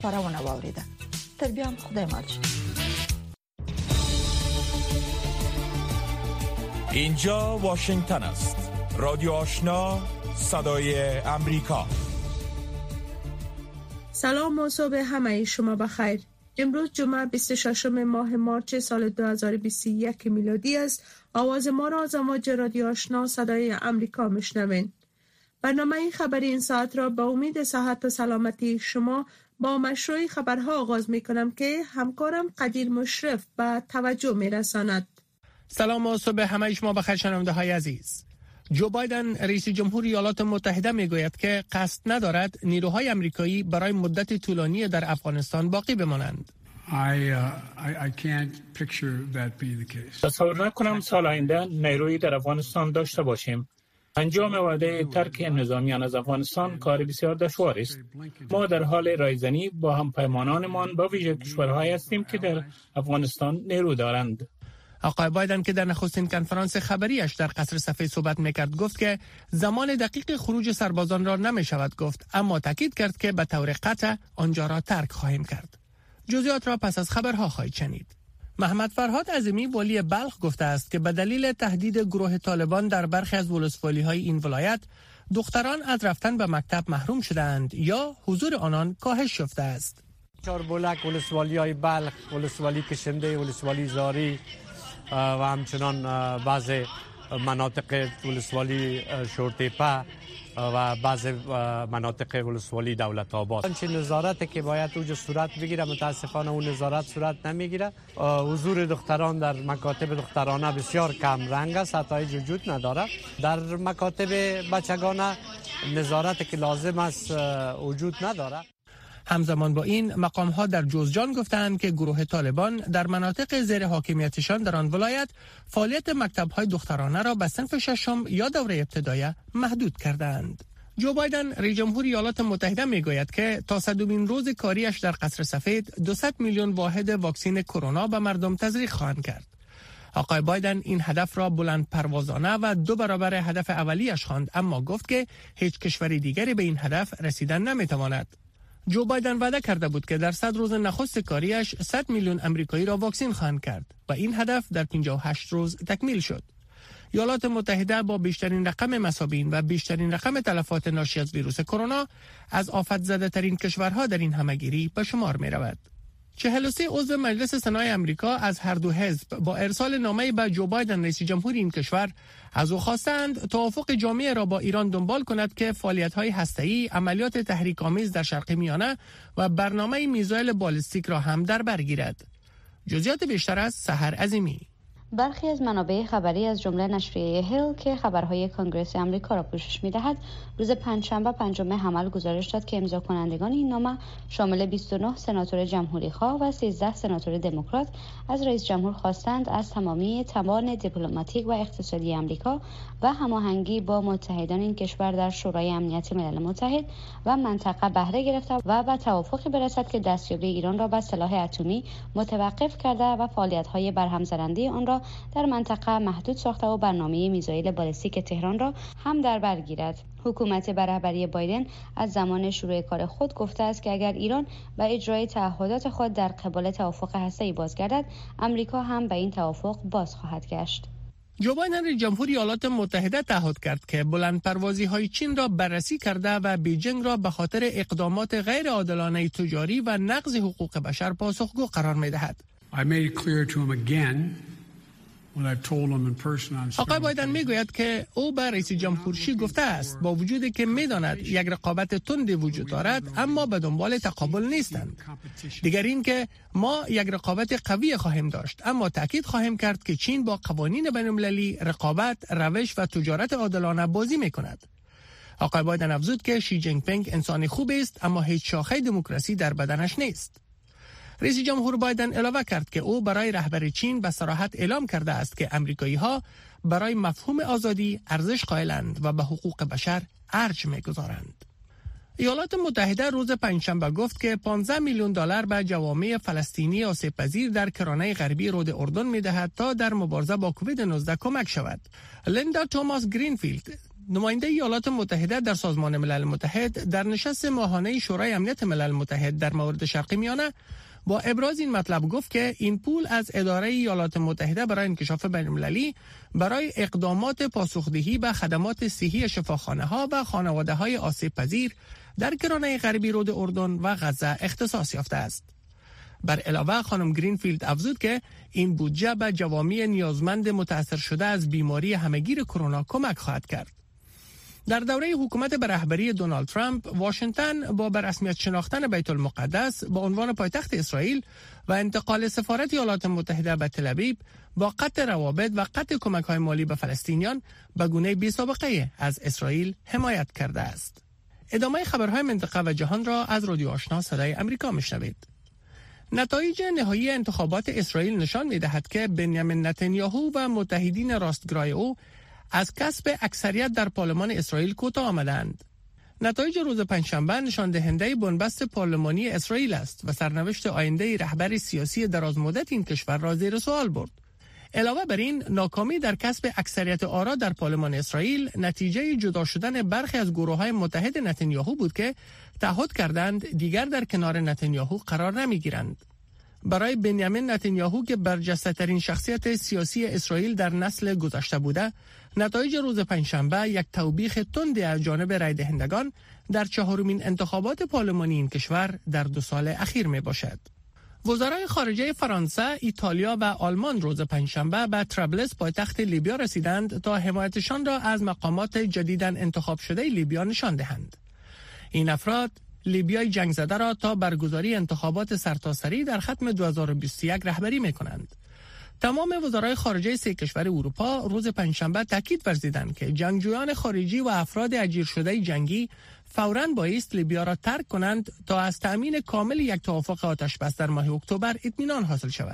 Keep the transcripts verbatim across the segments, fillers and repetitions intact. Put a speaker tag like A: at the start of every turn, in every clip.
A: پرونه واوریده. تر بیا خدای مالش.
B: اینجا واشنگتن است. رادیو آشنا، صدای امریکا.
C: سلام و صبح همه شما بخیر. امروز جمعه بیست و ششم ماه مارچ سال دو هزار و بیست و یک میلادی است. آواز ما را از امواج رادیو آشنا صدای امریکا میشنوین. برنامه خبری این ساعت را به امید صحت و سلامتی شما با مشروع خبرها آغاز می کنم که همکارم قدیر مشرف به توجه می رساند.
D: سلام و صبح همه شما بخیر شنونده های عزیز. جو بایدن رئیس جمهور ایالات متحده می گوید که قصد ندارد نیروهای امریکایی برای مدت طولانی در افغانستان باقی بمانند.
E: تصور نکنم سال آینده نیرویی در افغانستان داشته باشیم. انجام وعده ترک نظامیان از افغانستان کار بسیار دشوار است. ما در حال رایزنی با هم پیمانانمان با ویژه کشورهایی هستیم که در افغانستان نیرو دارند.
D: آقای بایدن که در نخستین کنفرانس خبریش در قصر سفید صحبت میکرد گفت که زمان دقیق خروج سربازان را نمیشود گفت، اما تاکید کرد که به طور قطع آنجا را ترک خواهیم کرد. جزئیات را پس از خبرها خواهید شنید. محمد فرهاد عظیمی والی بلخ گفته است که به دلیل تهدید گروه طالبان در برخی از ولسوالی‌های این ولایت دختران از رفتن به مکتب محروم شدند یا حضور آنان کاهش یافته است.
F: چهاربلک، ولسوالی‌های بلخ، ولسوالی کشنده، ولسوالی زاری و همچنان بعض مناطق ولسوالی شورتیپه و بعض مناطق ولسوالی دولت آباد. آنچه نظارتی که باید اوج صورت بگیره متاسفانه اون نظارت صورت نمیگیره. حضور دختران در مکاتب دخترانه بسیار کم رنگ است، حتی وجود نداره. در مکاتب بچگانه نظارتی که لازم است وجود نداره.
D: همزمان با این مقام‌ها در جوزجان گفتند که گروه طالبان در مناطق زیر حاکمیتشان در آن ولایت فعالیت مکتب‌های دخترانه را به صنف ششم یا دوره ابتدایی محدود کردند. جو بایدن رئیس جمهور ایالات متحده میگوید که تا صدمین روز کاریش در قصر سفید دویست میلیون واحد واکسن کرونا به مردم تزریق خواهند کرد. آقای بایدن این هدف را بلند پروازانه و دو برابر هدف اولیش خواند، اما گفت که هیچ کشور دیگری به این هدف رسیدن نمیتواند. جو بایدن وعده کرده بود که در صد روز نخست کاریش صد میلیون امریکایی را واکسن خواهند کرد و این هدف در پنجاه و هشت روز تکمیل شد. ایالات متحده با بیشترین رقم مصابین و بیشترین رقم تلفات ناشی از ویروس کرونا از آفت زده ترین کشورها در این همهگیری به شمار می رود. چهل و سه عضو مجلس سنای امریکا از هر دو حزب با ارسال نامه‌ای به جو بایدن رئیس جمهور این کشور از او خواستند توافق جامعه را با ایران دنبال کند که فعالیت‌های هسته‌ای، عملیات تحریک‌آمیز در شرق میانه و برنامه میزایل بالستیک را هم در بر گیرد. جزئیات بیشتر از سحر عظیمی.
G: برخی از منابع خبری از جمله نشریه هیل که خبرهای کنگره آمریکا را پوشش می‌دهد، روز پنجشنبه پنجم حمل گزارش داد که امضا کنندگان این نامه شامل بیست و نه سناتور جمهوری‌خواه و سیزده سناتور دموکرات از رئیس جمهور خواستند از تمامی توان دیپلماتیک و اقتصادی آمریکا و هماهنگی با متحدان این کشور در شورای امنیت ملل متحد و منطقه بهره گرفته و به توافقی برسد که دستیابی ایران را به سلاح اتمی متوقف کرده و فعالیت‌های برهم زننده آن را در منطقه محدود ساخته و برنامه میزایل بالستیک تهران را هم در بر گیرد. حکومت به رهبری بایدن از زمان شروع کار خود گفته است که اگر ایران به اجرای تعهدات خود در قبال توافق هسته‌ای بازگردد، امریکا هم به این توافق باز خواهد گشت.
D: جو بایدن رئیس جمهور ایالات متحده تعهد کرد که بلندپروازی‌های چین را بررسی کرده و بیجینگ را به خاطر اقدامات غیر عادلانه تجاری و نقض حقوق بشر پاسخگو قرار می‌دهد. آقای بایدن میگوید که او به رئیس جمهور شی گفته است با وجودی که میداند یک رقابت تند وجود دارد اما به دنبال تقابل نیستند. دیگر این که ما یک رقابت قوی خواهیم داشت، اما تاکید خواهیم کرد که چین با قوانین بین‌المللی رقابت، روش و تجارت عادلانه بازی میکند. آقای بایدن افزود که شی جین پینگ انسان خوبی است اما هیچ شاخه دموکراسی در بدنش نیست. رئیس جمهور بایدن علاوه کرد که او برای رهبر چین به صراحت اعلام کرده است که امریکایی‌ها برای مفهوم آزادی ارزش قائلند و به حقوق بشر ارج می‌گذارند. ایالات متحده روز پنجشنبه گفت که پانزده میلیون دلار به جوامع فلسطینی آسیب‌پذیر در کرانه غربی رود اردن می‌دهد تا در مبارزه با کووید نوزده کمک شود. لیندا توماس گرینفیلد نماینده ایالات متحده در سازمان ملل متحد در نشست ماهانه شورای امنیت ملل متحد در مورد شرق میانه با ابراز این مطلب گفت که این پول از اداره ایالات متحده برای انکشاف بین‌المللی برای اقدامات پاسخدهی به خدمات صحی شفاخانه ها و خانواده های آسیب پذیر در کرانه غربی رود اردن و غزه اختصاص یافته است. بر علاوه خانم گرینفیلد افزود که این بودجه به جوامع نیازمند متاثر شده از بیماری همهگیر کرونا کمک خواهد کرد. در دوره حکومت به رهبری دونالد ترامپ، واشنگتن با به رسمیت شناختن بیت المقدس به عنوان پایتخت اسرائیل و انتقال سفارت ایالات متحده به تل ابیب با قطع روابط و قطع کمک‌های مالی به فلسطینیان به گونه بی‌سابقه از اسرائیل حمایت کرده است. ادامه خبرهای منطقه و جهان را از رادیو آشنا صدای امریکا میشنوید. نتایج نهایی انتخابات اسرائیل نشان می‌دهد که بنیامین نتانیاهو و متحدین راستگرای او از کسب اکثریت در پارلمان اسرائیل کوتاه آمدند. نتایج روز پنجشنبه نشان دهنده بنبست پارلمانی اسرائیل است و سرنوشت آینده رهبر سیاسی درازمدت این کشور را زیر سوال برد. علاوه بر این، ناکامی در کسب اکثریت آرا در پارلمان اسرائیل نتیجه جدا شدن برخی از گروه‌های متحد نتانیاهو بود که تعهد کردند دیگر در کنار نتانیاهو قرار نمی‌گیرند. برای بنیامین نتانیاهو که برجسته‌ترین شخصیت سیاسی اسرائیل در نسل گذشته بوده، نتایج روز پنجشنبه یک توبیخ تندی از جانب رای دهندگان در چهارمین انتخابات پارلمانی این کشور در دو سال اخیر می باشد. وزرای خارجه فرانسه، ایتالیا و آلمان روز پنجشنبه به طرابلس پایتخت لیبیا رسیدند تا حمایتشان را از مقامات جدیداً انتخاب شده لیبیا نشان دهند. این افراد لیبیای جنگ زده را تا برگزاری انتخابات سرتاسری در ختم دو هزار و بیست و یک رهبری می‌کنند. تمام وزرای خارجه سه کشور اروپا روز پنجشنبه تاکید ورزیدند که جنگجویان خارجی و افراد اجیر شده جنگی فوراً بایست لیبیا را ترک کنند تا از تأمین کامل یک توافق آتشبس در ماه اکتبر اطمینان حاصل شود.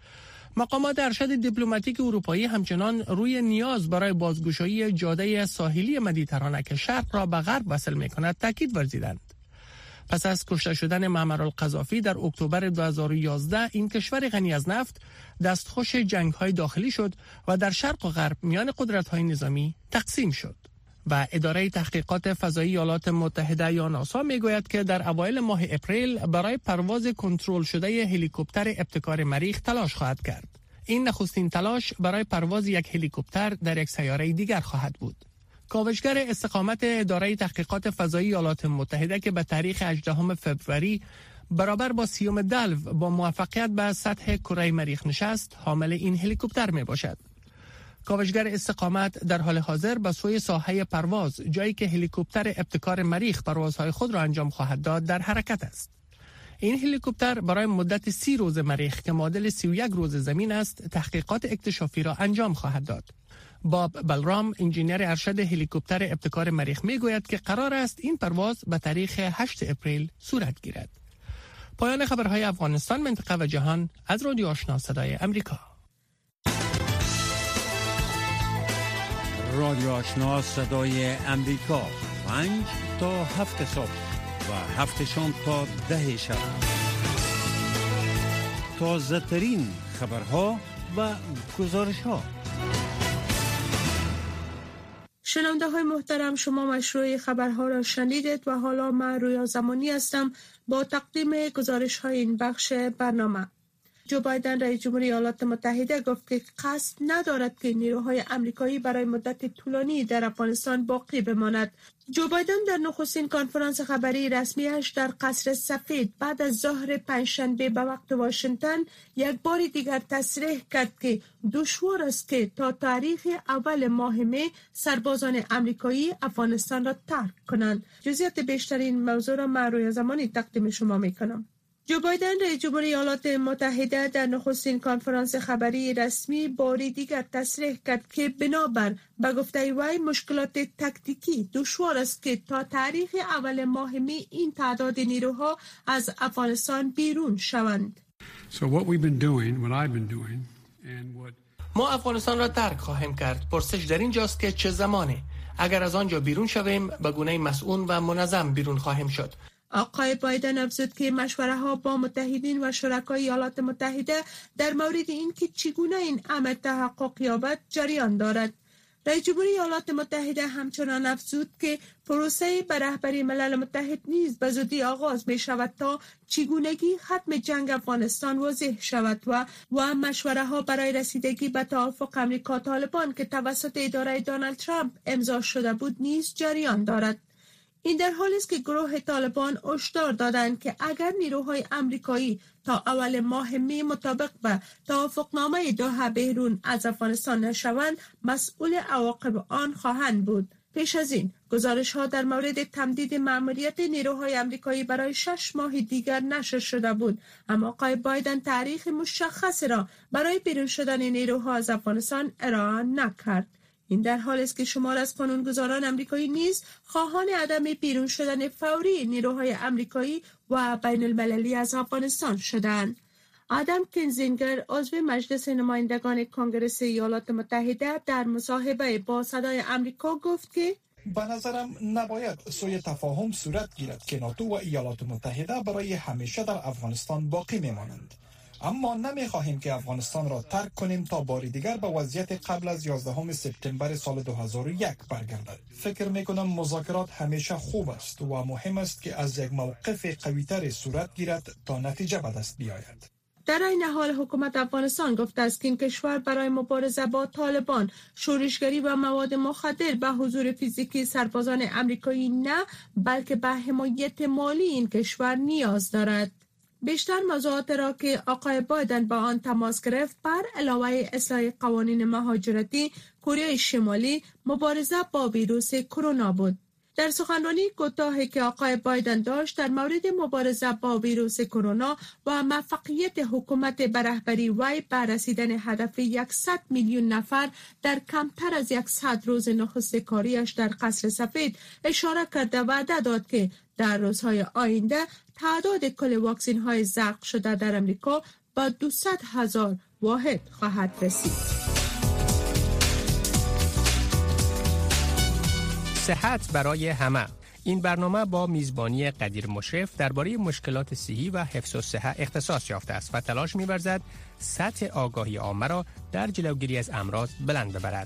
D: مقامات ارشد دیپلماتیک اروپایی همچنان روی نیاز برای بازگشایی جاده ساحلی مدیترانه که شرق را به غرب وصل می‌کند تاکید ورزیدند. پس از کشته شدن معمر القذافی در اکتبر دو هزار و یازده، این کشور غنی از نفت دستخوش جنگ‌های داخلی شد و در شرق و غرب میان قدرت‌های نظامی تقسیم شد. و اداره تحقیقات فضایی ایالات متحده یا ناسا میگوید که در اوایل ماه اپریل برای پرواز کنترل شده هلیکوپتر ابتکار مریخ تلاش خواهد کرد. این نخستین تلاش برای پرواز یک هلیکوپتر در یک سیاره دیگر خواهد بود. کاوشگر استقامت اداره تحقیقات فضایی ایالات متحده که به تاریخ هجدهم فوریه برابر با سیوم دلو با موفقیت به سطح کره مریخ نشست، حامل این هلیکوپتر می باشد. کاوشگر استقامت در حال حاضر به سوی ساحه پرواز، جایی که هلیکوپتر ابتکار مریخ پروازهای خود را انجام خواهد داد، در حرکت است. این هلیکوپتر برای مدت سی روز مریخ که معادل سی و یک روز زمین است، تحقیقات اکتشافی را انجام خواهد داد. باب بلرام، انجینیر ارشد هلیکوپتر ابتکار مریخ میگوید که قرار است این پرواز به تاریخ هشتم اپریل صورت گیرد. پایان خبرهای افغانستان، منطقه و جهان از رادیو آشنا صدای امریکا.
H: رادیو آشنا صدای امریکا، پنج تا هفت صبح و هفت شام تا ده شب. تازه ترین خبرها و گزارش ها.
C: شنونده های محترم، شما مشروع خبرها را شنیدید و حالا من رویا زمانی هستم با تقدیم گزارش های این بخش برنامه. جو بایدن رئیس جمهوری ایالات متحده گفت که قصد ندارد که نیروهای آمریکایی برای مدت طولانی در افغانستان باقی بماند. جو بایدن در نخستین کنفرانس خبری رسمیش در قصر سفید بعد از ظهر پنجشنبه به وقت واشنگتن یک بار دیگر تصریح کرد که دشوار است که تا تاریخ اول ماه می سربازان آمریکایی افغانستان را ترک کنند. جزئیات بیشتر این موضوع را من روی زمانی تقدیم شما میکنم. جو بایدن رئیس جمهوری ایالات متحده در نخستین کنفرانس خبری رسمی باری دیگر تصریح کرد که بنابر به گفته وی مشکلات تکتیکی دشوار است که تا تاریخ اول ماه می این تعداد نیروها از افغانستان بیرون شوند.
I: So what we've been doing, what I've been doing and what
D: ما افغانستان را ترک خواهیم کرد. پرسش در اینجاست که چه زمانه؟ اگر از آنجا بیرون شویم به گونه مسئول و منظم بیرون خواهیم شد.
C: آقای بایدن افزود که مشوره ها با متحدین و شرکای ایالات متحده در مورد اینکه چگونه این امر تحقق یابد جریان دارد. رئیس جمهور ایالات متحده همچنان افزود که پروسه به رهبری ملل متحد نیز به زودی آغاز می شود تا چگونگی ختم جنگ افغانستان واضح شود و و مشوره ها برای رسیدگی به توافق امریکا طالبان که توسط اداره دونالد ترامپ امضا شده بود نیز جریان دارد. این در حالی است که گروه طالبان هشدار دادند که اگر نیروهای آمریکایی تا اول ماه می مطابق به توافقنامه دوحه بیرون از افغانستان نشوند، مسئول عواقب آن خواهند بود. پیش از این گزارش ها در مورد تمدید مأموریت نیروهای آمریکایی برای شش ماه دیگر نشر شده بود، اما آقای بایدن تاریخ مشخص را برای بیرون شدن نیروها از افغانستان ارائه نکرد. این در حالی است که شمار از قانونگذاران آمریکایی نیز خواهان عدم بیرون شدن فوری نیروهای آمریکایی و بین المللی از افغانستان شدند. آدم کینزینگر عضو مجلس نمایندگان کنگره ایالات متحده در مصاحبه با صدای آمریکا گفت که
J: به نظرم نباید سوی تفاهم صورت گیرد که ناتو و ایالات متحده برای همیشه در افغانستان باقی میمانند. اما نمیخواهیم که افغانستان را ترک کنیم تا بار دیگر به وضعیت قبل از یازدهم سپتامبر سال دو هزار و یک برگردد. فکر میکنم مذاکرات همیشه خوب است و مهم است که از یک موقف قوی‌تر صورت گیرد تا نتیجه به دست بیاید.
C: در این حال حکومت افغانستان گفته است که این کشور برای مبارزه با طالبان، شورشگری و مواد مخدر به حضور فیزیکی سربازان آمریکایی نه، بلکه به حمایت مالی این کشور نیاز دارد. بیشتر موضوعات را که آقای بایدن با آن تماس گرفت بر علاوه اصلاح قوانین مهاجرتی کره شمالی، مبارزه با ویروس کرونا بود. در سخنرانی کوتاهی که آقای بایدن داشت در مورد مبارزه با ویروس کرونا و موفقیت حکومت به رهبری وی به رسیدن هدف صد میلیون نفر در کمتر از صد روز نخست کاریش در قصر سفید اشاره کرده و وعده داد که در روزهای آینده تعداد کل واکسین های زرق شده در امریکا با دویست هزار واحد خواهد رسید.
K: صحت برای همه. این برنامه با میزبانی قدیر مشرف درباره مشکلات صحی و حفظ الصحه اختصاص یافته است و تلاش می‌ورزد سطح آگاهی عامه را در جلوگیری از امراض بلند ببرد.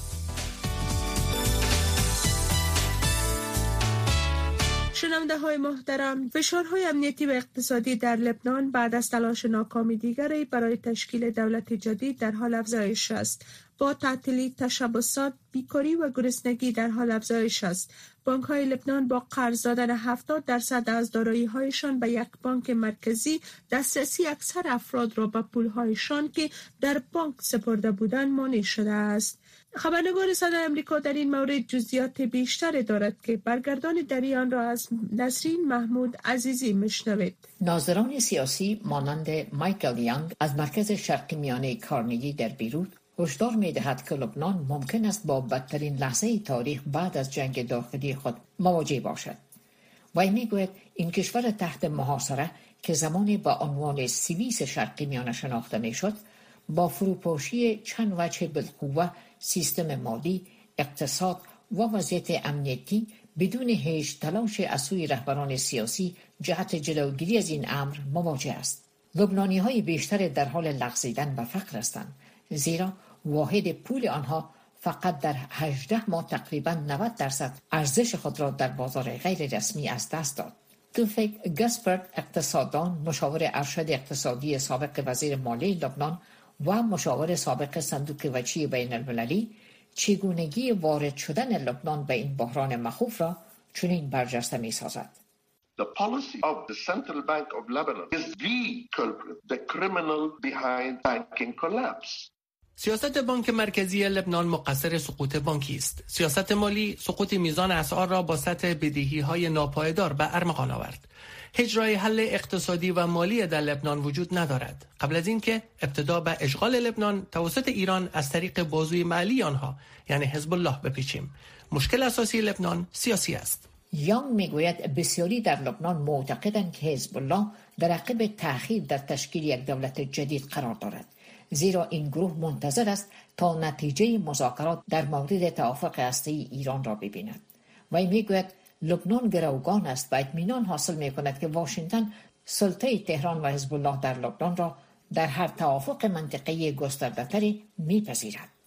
C: شنونده های محترم، فشارهای امنیتی و اقتصادی در لبنان بعد از تلاش ناکامی دیگری برای تشکیل دولت جدید در حال افزایش است. با تعطیلی، تشبثات، بیکاری و گرسنگی در حال افزایش است. بانک‌های لبنان با قرض دادن هفتاد درصد از دارایی‌هایشان به یک بانک مرکزی، دسترسی اکثر افراد را به پول‌هایشان که در بانک سپرده بودند مانع شده است. خبرنگار صدای آمریکا در این مورد جزئیات بیشتری دارد که برگردان در آن را از نسرین محمود عزیزی میشنوید.
L: ناظران سیاسی مانند مایکل یانگ از مرکز شرقی میانه کارنگی در بیروت هشدار می‌دهد که لبنان ممکن است با بدترین لحظه تاریخ بعد از جنگ داخلی خود مواجه باشد. وی میگوید این کشور تحت محاصره که زمانی با عنوان سوئیس شرقی میانه شناخته میشد، با فروپاشی چند وجه بالقوه سیستم مالی، اقتصاد و وضعیت امنیتی بدون هیچ تلاش از سوی رهبران سیاسی جهت جلوگیری از این امر مواجه است. لبنانی های بیشتر در حال لغزیدن و فقر هستند، زیرا واحد پول آنها فقط در هجده ماه تقریباً نود درصد ارزش خود را در بازار غیر رسمی از دست داد. توفیق گاسپرت، اقتصاددان، مشاور ارشد اقتصادی سابق وزیر مالی لبنان و مشاور سابق صندوق وجهی بین المللی، چگونگی وارد شدن لبنان به این بحران مخوف را چنین برجسته می سازد.
M: The policy of the Central Bank of Lebanon is the culprit, the criminal behind banking collapse.
D: سیاست بانک مرکزی لبنان مقصر سقوط بانکی است. سیاست مالی سقوط میزان اسعار را با سطح بدهی‌های ناپایدار به ارمغان آورد. هیچ راه حل اقتصادی و مالی در لبنان وجود ندارد قبل از اینکه ابتدا به اشغال لبنان توسط ایران از طریق بازوی مالی آنها یعنی حزب الله بپیچیم. مشکل اساسی لبنان سیاسی است.
L: یانگ میگوید بسیاری در لبنان معتقدند که حزب الله در عقب تأخیر در تشکیل یک دولت جدید قرار دارد، زیرا این گروه منتظر است تا نتیجه مذاکرات در مورد توافق هسته‌ای ایران را ببیند. و میگوید لبنان گروگان است و اطمینان حاصل میکند که واشنگتن سلطه تهران و حزب الله در لبنان را در هر توافق منطقه‌ای گسترده‌تری میپذیرد.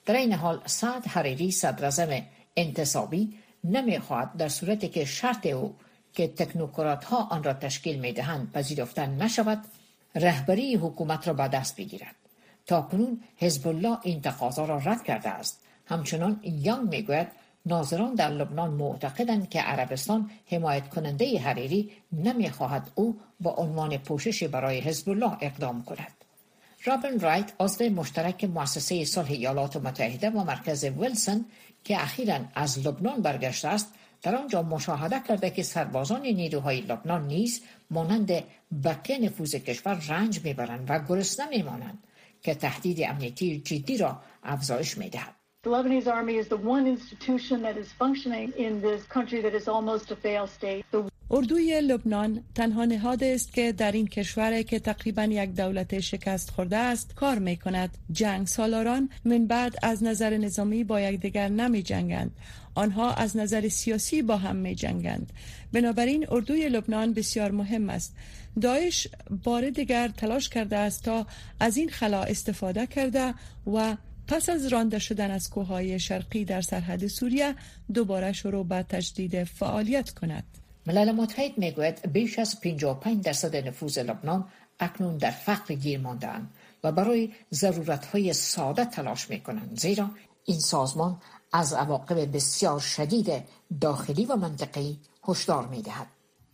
L: در این حال سعد حریری صدراعظم انتصابی نمیخواهد در صورتی که شرط او که تکنوکرات ها آن را تشکیل میدهند پذیرفته نشود رهبری حکومت را به دست بگیرد. تاکنون حزب الله این تقاضا را رد کرده است. همچنان یانگ میگوید ناظران در لبنان معتقدند که عربستان حمایت کننده حریری نمیخواهد او با عنوان پوشش برای حزب الله اقدام کند. رابن رایت عضو مشترک مؤسسه صلح ایالات متحده و مرکز ویلسون که اخیراً از لبنان برگشته است در آنجا مشاهده کرده که سربازان نیروهای لبنان نیز مانند بقیه نفوذ کشور رنج میبرند و گرسنه میمانند که تهدید امنیتی جدی را افزایش میدهد.
N: The Lebanese army is the one institution that is functioning in this country that is almost a failed state. The...
A: اردوی لبنان تنها نهاد است که در این کشور که تقریبا یک دولت شکست خورده است کار می کند. جنگ سالاران من بعد از نظر نظامی با یکدیگر نمی جنگند. آنها از نظر سیاسی با هم می جنگند. بنابراین اردوی لبنان بسیار مهم است. داعش بار دیگر تلاش کرده است تا از این خلا استفاده کرده و پس از رانده شدن از کوههای شرقی در سرحد سوریه دوباره شروع به تجدید فعالیت کند.
L: ملل متحد میگوید بیش از پنجاه و پنج درصد نفوذ لبنان اکنون در فقر گیر مانده‌اند و برای ضرورت‌های ساده تلاش می‌کنند، زیرا این سازمان از عواقب بسیار شدید داخلی و منطقه‌ای هشدار می‌دهد.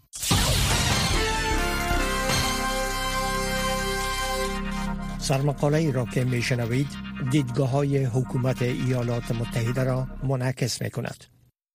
K: سرمقاله ای را که میشنوید دیدگاه های حکومت ایالات متحده را منعکس می کند.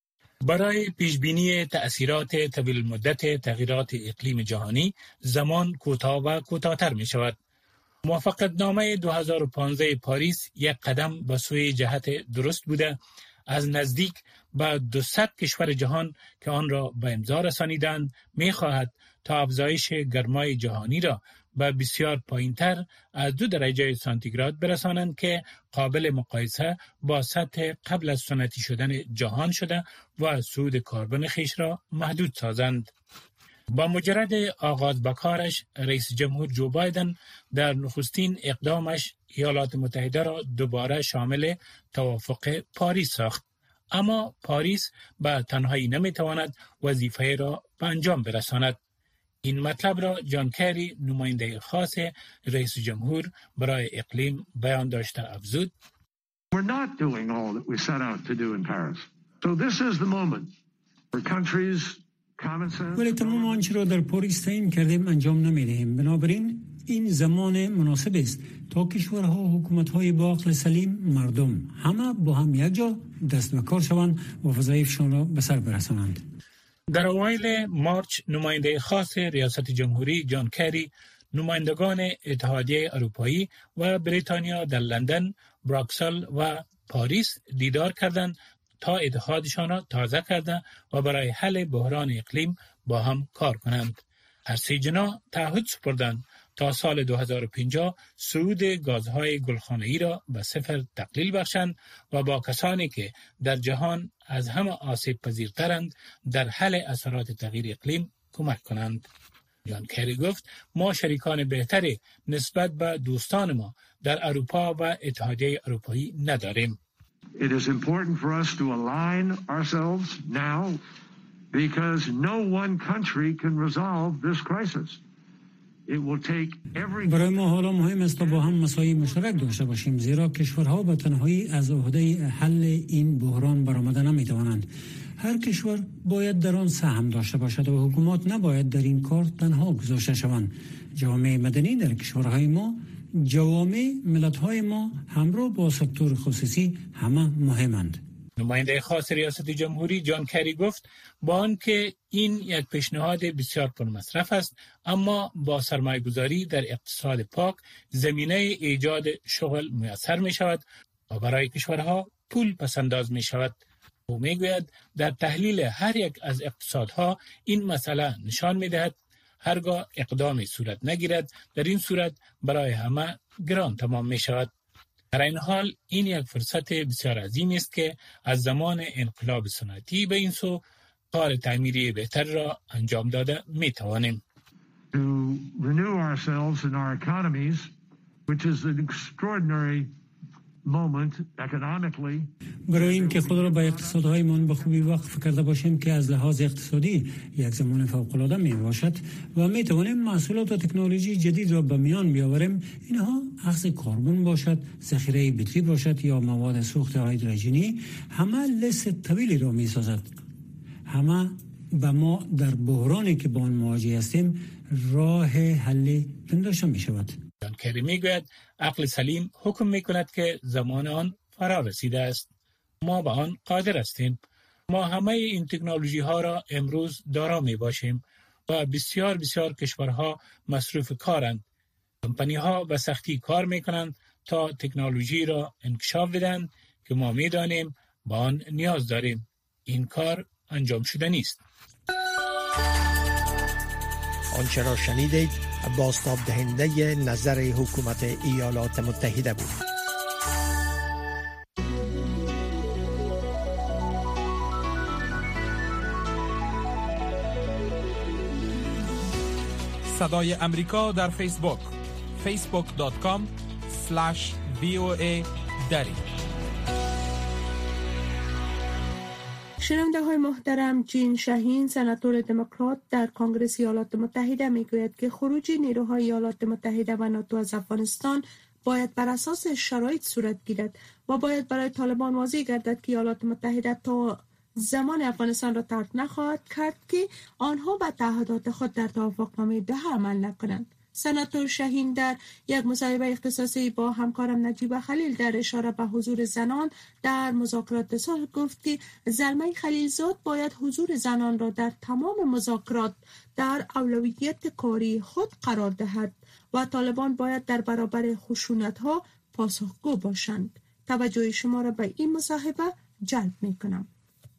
E: برای پیشبینی تأثیرات طویل مدت تغییرات اقلیم جهانی زمان کوتاه و کوتاه‌تر می شود. موافقتنامه دو هزار و پانزده پاریس یک قدم به سوی جهت درست بوده. از نزدیک به دویست کشور جهان که آن را به امضا رسانیدند می خواهد تا افزایش گرمای جهانی را به بسیار پایین‌تر از دو درجه سانتیگراد برسانند که قابل مقایسه با سطح قبل از سنتی شدن جهان شده و صعود کربن خویش را محدود سازند. با مجرد آغاز به کارش رئیس جمهور جو بایدن در نخستین اقدامش ایالات متحده را دوباره شامل توافق پاریس ساخت. اما پاریس به تنهایی نمیتواند وظیفه را به انجام برساند. این مطلب را جان کری نماینده خاص رئیس جمهور برای اقلیم بیان داشته افزود.
O: We're not doing all that we set out to do in Paris. So this is the moment for countries common sense.
I: ولی تمام آنچه را در پاریس تعیین کردیم انجام نمیدهیم. بنابراین این زمان مناسب است تا کشورها و حکومت‌های با عقل سلیم مردم همه با هم یک جا دست به کار شوند و وظایفشان را به سر برسانند.
E: در اوایل مارچ نماینده خاص ریاست جمهوری جان کری نمایندگان اتحادیه اروپایی و بریتانیا در لندن، بروکسل و پاریس دیدار کردند تا اتحادشان را تازه کرده و برای حل بحران اقلیم با هم کار کنند. هر سه جناح تعهد سپردند تا سال دو هزار و پنجاه صعود گازهای گلخانه‌ای را به صفر تقلیل بخشند و با کسانی که در جهان از همه آسیب پذیرترند در حل اثرات تغییر اقلیم کمک کنند. جان کری گفت ما شریکان بهتری نسبت به دوستان ما در اروپا و اتحادیه اروپایی نداریم.
O: It is important for us to align ourselves now because no one country can resolve this crisis.
I: برای ما حالا مهم است تا با هم مساعی مشترک داشته باشیم، زیرا کشورها به تنهایی از عهده حل این بحران برآمده نمیتوانند. هر کشور باید در آن سهم داشته باشد و حکومات نباید در این کار تنها گذاشته شوند. جامعه مدنی در کشورهای ما، جوامع ملت‌های ما همراه با سکتور خصوصی همه مهمند.
E: نماینده خاص ریاست جمهوری جان کری گفت با آنکه این یک پیشنهاد بسیار پرمصرف است، اما با سرمایه‌گذاری در اقتصاد پاک زمینه ایجاد شغل میسر می شود و برای کشورها پول پسنداز می شود. او می گوید در تحلیل هر یک از اقتصادها این مسئله نشان می دهد هرگاه اقدامی صورت نگیرد در این صورت برای همه گران تمام می شود. در این حال این یک فرصت بسیار عظیم است که از زمان انقلاب صنعتی به این سو کار تعمیری بهتر را انجام داده می توانیم.
O: To renew ourselves in our economies, which is an extraordinary moment economically.
I: برای اینکه خود را به اقتصادهایمان به خوبی وقف کرده باشیم که از لحاظ اقتصادی یک زمان فوق‌العاده می باشد و می توانیم محصولات و تکنولوژی جدید را به میان بیاوریم، اینها اخذ کربن باشد، ذخیره بطری باشد یا مواد سوخت هیدروژنی، همه لیست طویلی را می سازد. همه به ما در بحرانی که با آن مواجه هستیم راه حل پنداشته می شود.
E: جان کری می گوید عقل سلیم حکم می کند که زمان آن فرا رسیده است. ما به آن قادر هستیم. ما همه این تکنولوژی ها را امروز دارا می باشیم و بسیار بسیار کشورها مصروف کارند. کمپانی ها به سختی کار می کنند تا تکنولوژی را انکشاف بدن که ما می دانیم به آن نیاز داریم. این کار انجام شده نیست.
P: آنچه را شنیدید بازتاب دهنده نظر حکومت ایالات متحده بود.
B: صدای امریکا در فیسبوک فیسبوک دات کام اسلش وی او ای دری.
C: شنونده های محترم، جین شاهین سناتور دموکرات در کنگره ایالات متحده میگوید که خروج نیروهای ایالات متحده و ناتو از افغانستان باید بر اساس شرایط صورت گیرد و باید برای طالبان واضح گردد که ایالات متحده تا زمان افغانستان را ترک نخواهد کرد که آنها به تعهدات خود در توافقنامه دوحه عمل نکنند. سناتور شاهین در یک مصاحبه اختصاصی با همکارم نجیب خلیل در اشاره به حضور زنان در مذاکرات صلح گفت که زلمه خلیلزاد باید حضور زنان را در تمام مذاکرات در اولویت کاری خود قرار دهد و طالبان باید در برابر خشونت‌ها پاسخگو باشند. توجه شما را به این مصاحبه جلب می‌کنم.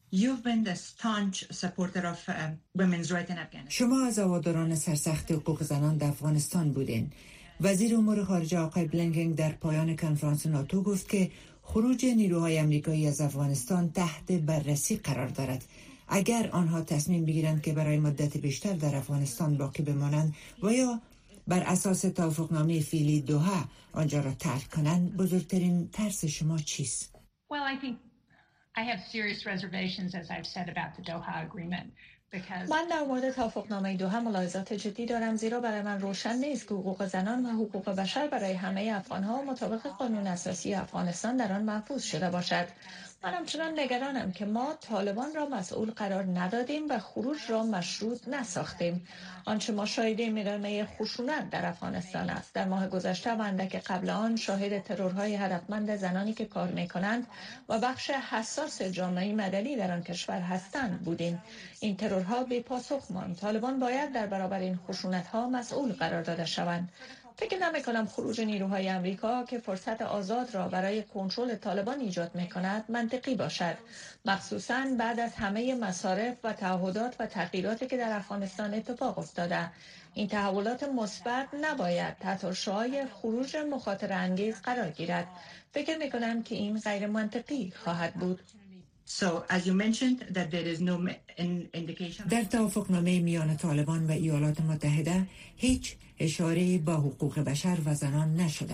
Q: شما از هواداران سرسخت حقوق زنان در افغانستان بودین. وزیر امور خارجه آقای بلینکن در پایان کنفرانس ناتو گفت که خروج نیروهای آمریکایی از افغانستان تحت بررسی قرار دارد. اگر آنها تصمیم بگیرند که برای مدت بیشتر در افغانستان باقی بمانند و یا بر اساس توافقنامه فعلی دوحه آنجا را ترک کنند، بزرگترین ترس شما چیست؟
R: Well, I think I have serious reservations, as I've said, about the Doha Agreement.
S: من در مورد توافقنامه دوحه ملاحظات جدی دارم، زیرا برای من روشن نیست که حقوق زنان و حقوق بشر برای همه افغانها مطابق قانون اساسی افغانستان در آن محفوظ شده باشد. من همچنان نگرانم که ما طالبان را مسئول قرار ندادیم و خروج را مشروط نساختیم. آنچه ما شاهدیم ادامه خشونت در افغانستان است. در ماه گذشته و اندک قبل آن شاهد ترورهای هدفمند زنانی که کار می‌کنند و بخش حساس جامعه مدنی در آن کشور هستند بودیم. این ترورها بی پاسخ ماند. طالبان باید در برابر این خشونت‌ها مسئول قرار داده شوند. فکر نمی کنم خروج نیروهای امریکا که فرصت آزاد را برای کنترل طالبان ایجاد می کند منطقی باشد، مخصوصاً بعد از همه مصارف و تعهدات و تغییراتی که در افغانستان اتفاق افتاده. این تحولات مثبت نباید تحت شعاع خروج مخاطره انگیز قرار گیرد. فکر می کنم که این غیر منطقی خواهد بود.
Q: So, as you mentioned, that there is no indication... در توافقنامه میان طالبان و ایالات متحده هیچ اشاره به حقوق بشر و زنان نشده.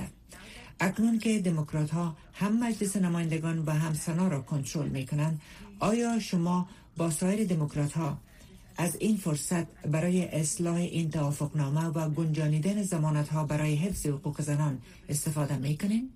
Q: اکنون که دموکرات ها هم مجلس نمایندگان و هم سنا را کنترل می کنند، آیا شما با سایر دموکرات ها از این فرصت برای اصلاح این توافقنامه و گنجانیدن ضمانت ها برای حفظ حقوق زنان استفاده می کنین؟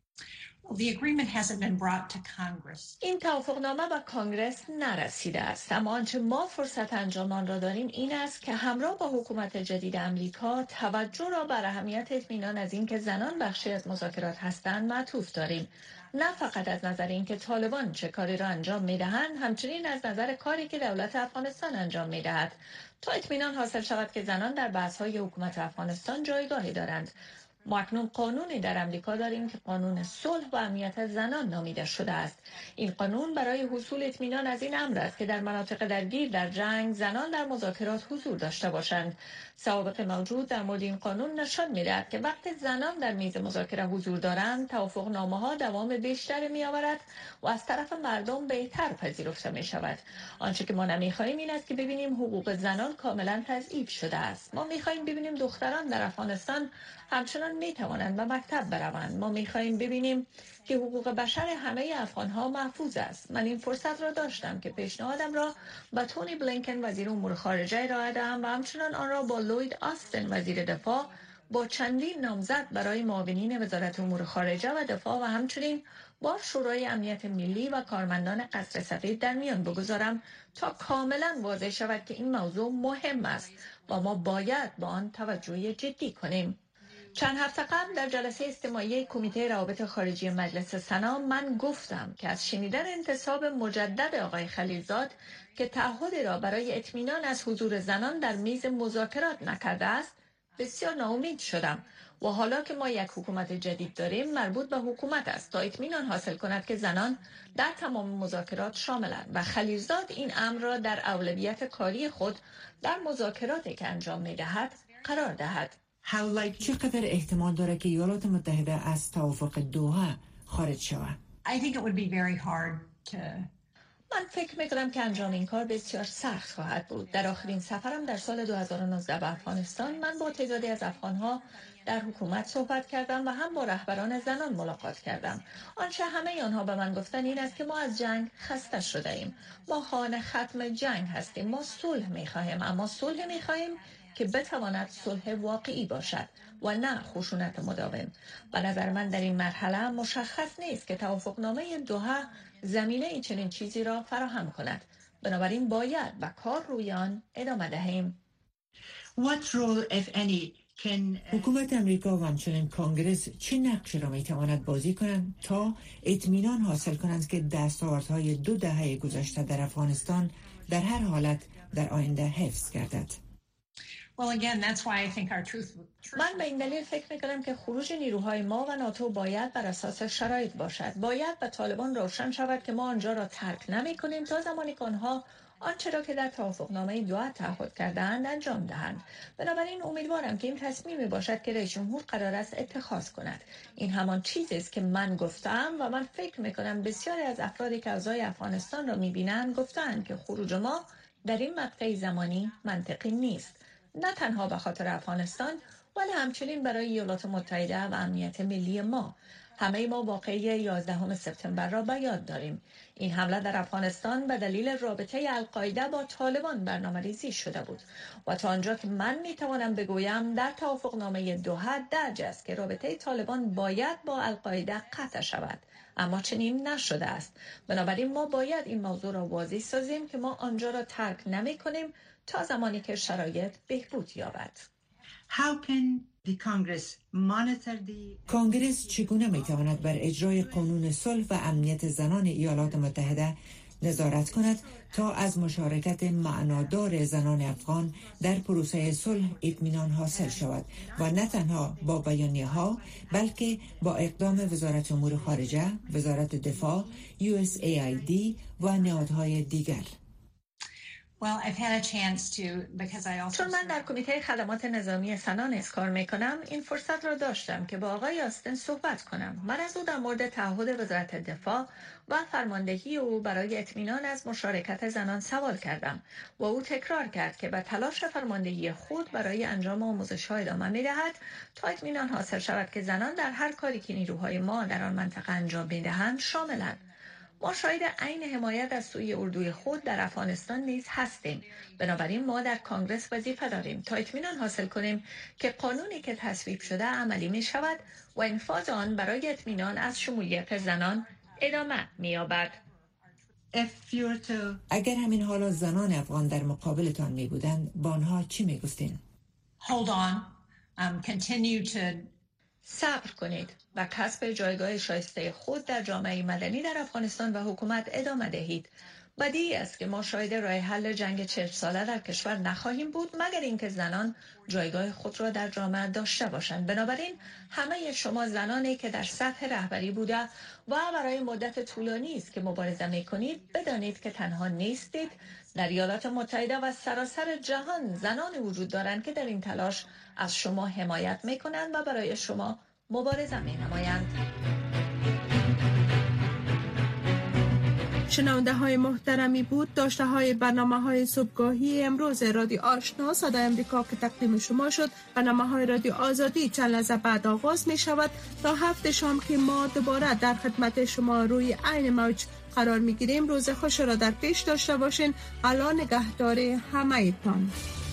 R: Well, the agreement hasn't been brought to Congress.
S: این توافقنامه به کانگرس نرسیده است، اما آنچه ما فرصت انجام آن را داریم این است که همراه با حکومت جدید امریکا توجه را بر اهمیت اطمینان از اینکه زنان بخشی از مذاکرات هستند معطوف داریم، نه فقط از نظر اینکه طالبان چه کاری را انجام می‌دهند، همچنین از نظر کاری که دولت افغانستان انجام می‌دهد تا اطمینان حاصل شود که زنان در بحث‌های حکومت افغانستان جایگاهی دارند. ما اکنون قانونی در امریکا داریم که قانون صلح و امنیت زنان نامیده شده است. این قانون برای حصول اطمینان از این امر است که در مناطق درگیر در جنگ زنان در مذاکرات حضور داشته باشند. سوابق موجود در مورد این قانون نشان می‌دهد که وقتی زنان در میز مذاکره حضور دارند، توافقنامه‌ها دوام بیشتری می‌آورد و از طرف مردم بهتر پذیرفته می‌شود. آنچه که ما نمی‌خواهیم این است که ببینیم حقوق زنان کاملا تضعیف شده است. ما می‌خواهیم ببینیم دختران در افغانستان همچنان می توانند به مکتب بروند. ما می خواهیم ببینیم که حقوق بشر همه افغان ها محفوظ است. من این فرصت را داشتم که پیشنهادم را با تونی بلینکن وزیر امور خارجه ارائه دهم و همچنان آن را با لوید آستن وزیر دفاع با چندین نامزد برای معاونین وزارت امور خارجه و دفاع و همچنین با شورای امنیت ملی و کارمندان قصر سفید در میان بگذارم تا کاملا واضح شود که این موضوع مهم است و ما باید با آن توجه جدی کنیم. چند هفته قبل در جلسه استماعی کمیته روابط خارجی مجلس سنا من گفتم که از شنیدن انتصاب مجدد آقای خلیلزاد که تعهدی را برای اطمینان از حضور زنان در میز مذاکرات نکرده است بسیار ناامید شدم و حالا که ما یک حکومت جدید داریم مربوط به حکومت است تا اطمینان حاصل کند که زنان در تمام مذاکرات شاملند و خلیلزاد این امر را در اولویت کاری خود در مذاکراتی که انجام می‌دهد قرار دهد.
Q: چقدر احتمال داره که ایالات متحده از توافق دوحه خارج شود؟
R: I think it would be very hard to
S: من فکر میکنم که انجام این کار بسیار سخت خواهد بود. در آخرین سفرم در سال دو هزار و نوزده به افغانستان من با تعدادی از افغانها در حکومت صحبت کردم و هم با رهبران زنان ملاقات کردم. آنچه همه آنها به من گفتن این است که ما از جنگ خسته شده ایم. ما خواهان ختم جنگ هستیم. ما صلح میخواهیم، اما صلح میخواهیم که بتواند صلح واقعی باشد و نه خشونت مداوم. به نظر من در این مرحله مشخص نیست که توافقنامه دوحه زمینه ای چنین چیزی را فراهم کند. بنابراین باید به کار روی آن ادامه دهیم.
Q: What role, if any, can... حکومت امریکا و همچنین کانگرس چه نقشی را میتواند بازی کنند تا اطمینان حاصل کنند که دستاوردهای دو دهه گذشته در افغانستان در هر حالت در آینده حفظ گردد؟
R: Well, again, that's why I think our truth...
S: من به این دلیل فکر میکنم که خروج نیروهای ما و ناتو باید بر اساس شرایط باشد. باید به طالبان روشن شود که ما آنجا را ترک نمی کنیم تا زمانی که آنها آنچه را که در توافقنامه دوحه تعهد کرده‌اند انجام دهند. بنابراین امیدوارم که این تصمیمی باشد که رئیس جمهور قرار است اتخاذ کند. این همان چیزی است که من گفتم و من فکر میکنم بسیاری از افرادی که اوضاع افغانستان را میبینند گفتند که خروج ما در این مقطع زمانی منطقی نیست. نه تنها به خاطر افغانستان ولی همچنین برای ایالات متحده و امنیت ملی ما. همه ما واقعه یازدهم سپتامبر را به یاد داریم. این حمله در افغانستان به دلیل رابطه القاعده با طالبان برنامه‌ریزی شده بود و تا آنجا که من میتوانم بگویم در توافقنامه دوحه درج است که رابطه طالبان باید با القاعده قطع شود، اما چنین نشده است. بنابراین ما باید این موضوع را واضح سازیم که ما آنجا را ترک نمی کنیم تا زمانی که شرایط بهبود یابد.
Q: How can the Congress monitor the... کانگرس چگونه میتواند بر اجرای قانون صلح و امنیت زنان ایالات متحده نظارت کند تا از مشارکت معنادار زنان افغان در پروسه صلح اطمینان حاصل شود و نه تنها با بیانیه ها بلکه با اقدام وزارت امور خارجه، وزارت دفاع، یو اس ای آی دی و نهادهای دیگر؟
R: Well, I've had a chance to because I also
S: چون من در کمیته خدمات نظامی سنا نیز کار میکنم این فرصت را داشتم که با آقای آستن صحبت کنم. من از او در مورد تعهد وزارت دفاع و فرماندهی او برای اطمینان از مشارکت زنان سوال کردم و او تکرار کرد که به تلاش فرماندهی خود برای انجام آموزش‌ها ادامه می‌دهد تا اطمینان حاصل شود که زنان در هر کاری که نیروهای ما در آن منطقه انجام می‌دهند شاملند. ما شاهد عین حمایت از سوی اردوی خود در افغانستان نیز هستیم. بنابراین ما در کانگرس وظیفه داریم تا اطمینان حاصل کنیم که قانونی که تصویب شده عملی می شود و انفاذ آن برای اطمینان از شمولیت زنان ادامه می یابد.
Q: اگر همین حالا زنان افغان در مقابلتان می بودند با آنها چی می گفتین؟
R: Hold on. Um, continue to
S: صبر کنید و کسب جایگاه شایسته خود در جامعه مدنی در افغانستان و حکومت ادامه دهید. بدیهی است که ما شاهد راه حل جنگ چهل ساله در کشور نخواهیم بود مگر اینکه زنان جایگاه خود را در جامعه داشته باشند. بنابراین همه شما زنانی که در سطح رهبری بوده و برای مدت طولانی است که مبارزه می‌کنید بدانید که تنها نیستید. در ایالات متحده و سراسر جهان زنانی وجود دارند که در این تلاش از شما حمایت می‌کنند و برای شما مبارزه می‌نمایند.
C: شنونده های محترمی بود داشته های برنامه های صبحگاهی امروز رادیو آشنا صدای امریکا که تقدیم شما شد. برنامه های رادیو آزادی چند لحظه بعد آغاز می شود تا هفت شام که ما دوباره در خدمت شما روی عین موج قرار می گیریم. روز خوش را در پیش داشته باشین. الان نگهدار همه تان.